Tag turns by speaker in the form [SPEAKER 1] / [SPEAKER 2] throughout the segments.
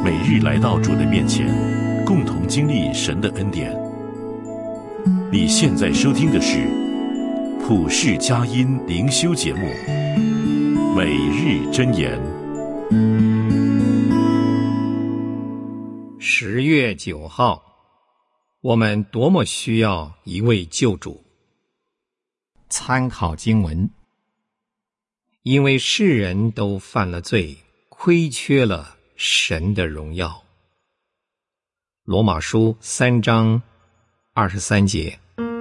[SPEAKER 1] 每日来到主的面前，共同经历神的恩典。你现在收听的是普世佳音灵修节目《每日箴言》。
[SPEAKER 2] 10月9号，我们多么需要一位救主。参考经文：因为世人都犯了罪，亏缺了神的荣耀。罗马书3章23节。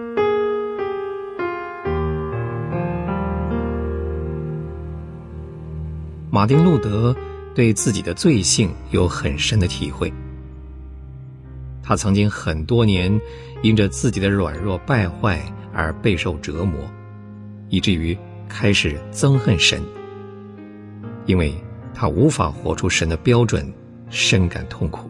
[SPEAKER 2] 马丁路德对自己的罪性有很深的体会。他曾经很多年因着自己的软弱败坏而备受折磨，以至于开始憎恨神，因为他无法活出神的标准，深感痛苦。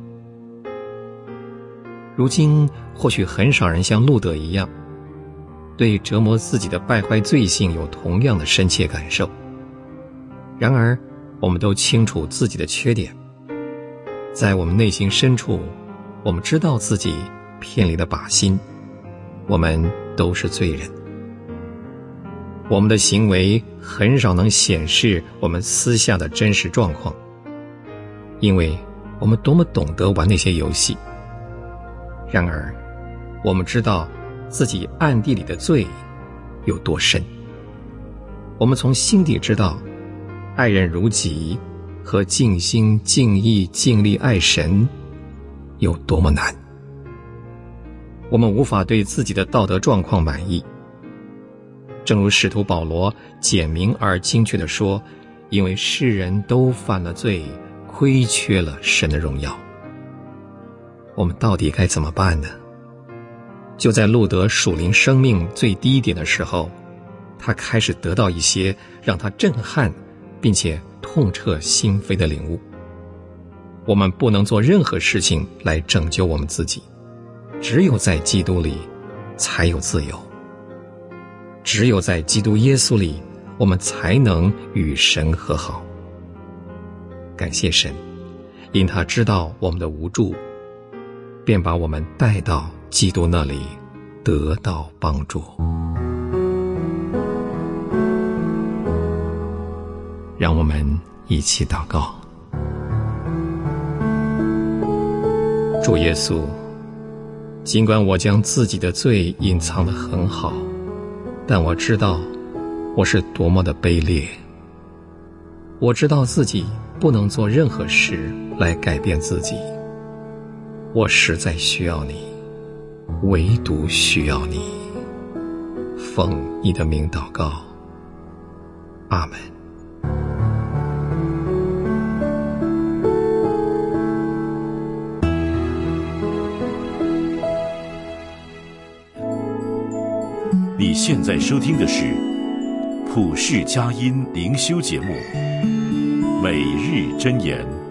[SPEAKER 2] 如今或许很少人像路德一样，对折磨自己的败坏罪性有同样的深切感受。然而我们都清楚自己的缺点，在我们内心深处，我们知道自己偏离了靶心，我们都是罪人。我们的行为很少能显示我们私下的真实状况，因为我们多么懂得玩那些游戏。然而我们知道自己暗地里的罪有多深。我们从心底知道爱人如己和尽心尽意尽力爱神有多么难。我们无法对自己的道德状况满意，正如使徒保罗简明而精确地说，因为世人都犯了罪，亏缺了神的荣耀。我们到底该怎么办呢？就在路德属灵生命最低点的时候，他开始得到一些让他震撼并且痛彻心扉的领悟。我们不能做任何事情来拯救我们自己，只有在基督里才有自由。只有在基督耶稣里，我们才能与神和好。感谢神，因他知道我们的无助，便把我们带到基督那里，得到帮助。让我们一起祷告。主耶稣，尽管我将自己的罪隐藏得很好，但我知道我是多么的卑劣。我知道自己不能做任何事来改变自己，我实在需要你，唯独需要你。奉你的名祷告，阿们。
[SPEAKER 1] 你现在收听的是普世佳音灵修节目《每日箴言》。